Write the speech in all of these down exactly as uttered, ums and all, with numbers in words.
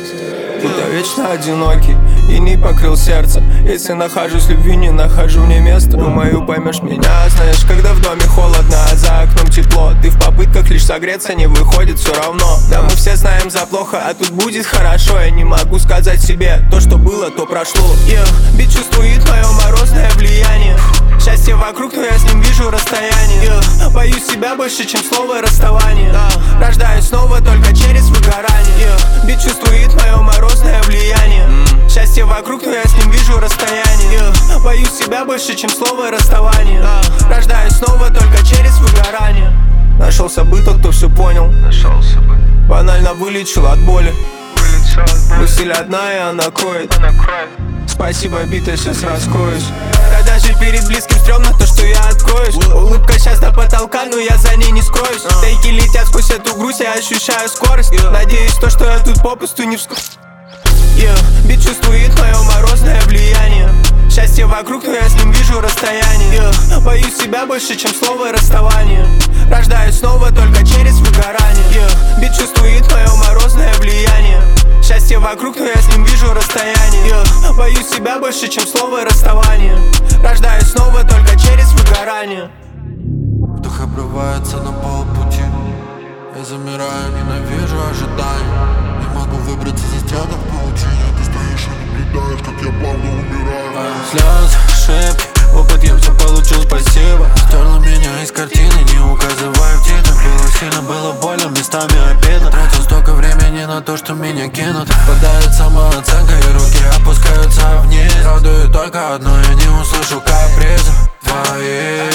Будто вечно одинокий и не покрыл сердце. Если нахожусь в любви, не нахожу мне места. Думаю, поймешь меня, знаешь, когда в доме холодно, а за окном тепло. Ты в попытках лишь согреться, не выходит все равно. Да мы все знаем за плохо, а тут будет хорошо. Я не могу сказать себе, то что было, то прошло. yeah. Бит чувствует мое морозное влияние. Счастье вокруг, но я с ним вижу расстояние. yeah. Боюсь себя больше, чем слово расставание. yeah. Рождаюсь снова только через выгорание. yeah. Бит чувствует мое морозное влияние. mm. Счастье вокруг, но я с ним вижу расстояние. yeah. Боюсь себя больше, чем слово расставание. yeah. Рождаюсь снова только через выгорание. Нашелся бы тот, кто все понял. Нашелся бы. Банально вылечил от боли. Вылечил от боли. Мысль одна, и она кроет. Она кроет. Спасибо, бит, я сейчас раскроюсь. Когда же перед близким стрёмно то, что я откроюсь. Улыбка сейчас до потолка, но я за ней не скроюсь. Тейки летят сквозь эту грусть, я ощущаю скорость. Надеюсь, то, что я тут попусту не вскоре. yeah. Бит чувствует мое морозное влияние. Счастье вокруг, но я с ним вижу расстояние. yeah. Боюсь себя больше, чем слово расставание. Рождаюсь снова только через выгорание. yeah. Бит чувствует мое морозное влияние. Счастье вокруг, но я с ним вижу расстояние. yeah. Боюсь себя больше, чем слово расставание. Рождаюсь снова только через выгорание. Вдох обрывается на полпути. Я замираю, ненавижу ожидания. Не могу выбраться за страдом в паутине. Ты стоишь и наблюдаешь, как я плавно умираю. Слезы, ошибки, опыт я все получил, спасибо. Стерла меня из картины, не указывая в титрах. Было сильно, было больно, местами обидно. Тратил столько времени на то, что меня кинут. Падает самооценка и руки опускаются вниз. Радует только одно, я не услышу капризов твои.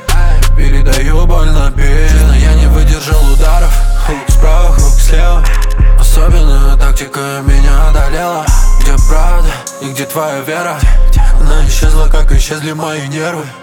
Передаю боль на бит. Я не выдержал ударов. Хук справа, хук слева. Особенная тактика меня одолела. Где правда и где твоя вера? Она исчезла, как исчезли мои нервы.